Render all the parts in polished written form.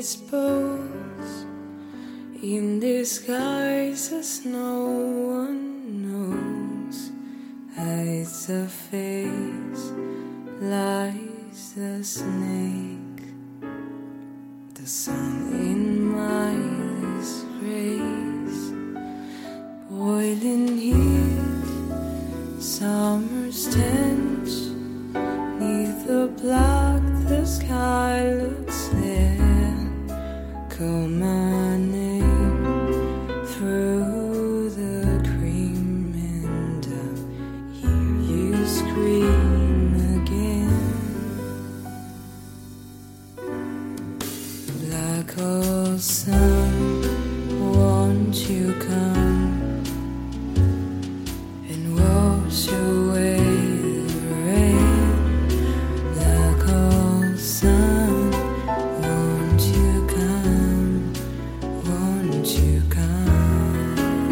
dispose in disguises no one knows. Hides the face, lies the snake. The sun in my disgrace, boiling heat, summer's tense. Neath the black, the sky looks thin. Call my name through the cream, and I'll hear you scream again. Black hole sun, won't you come and wash away the rain? Black hole sun, won't you come? Won't you come?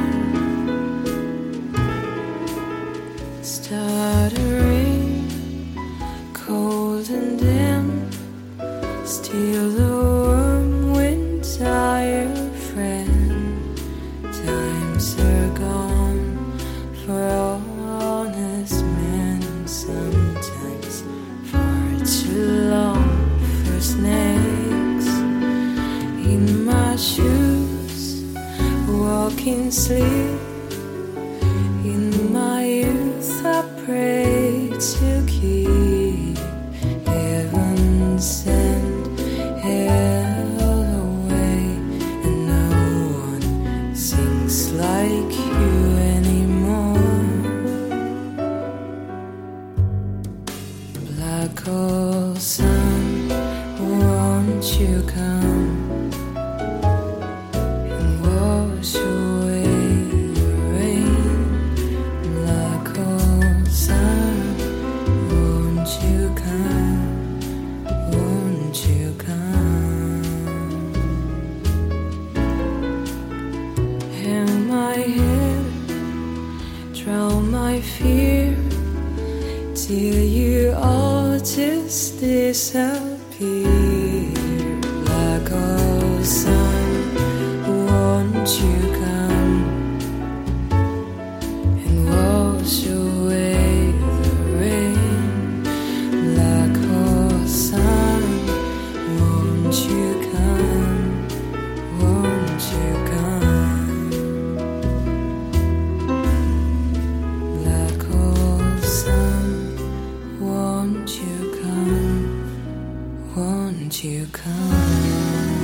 Stuttering, cold and dim, still the warm wind, tired friend. Times are gone for honest men, sometimes far too long for snakes. In my shoes, walking sleep. In my youth, I pray to keep heaven sent hell away, and no one sings like you anymore. Black hole sun, won't you come and wash away the rain? Black hole sun, won't you come? Won't you come? Hang my head, drown my fear, till you all just disappear. Black hole sun, won't you come and wash away the rain? Black hole sun, won't you come? Won't you come? Black hole sun, won't you come? Won't you come?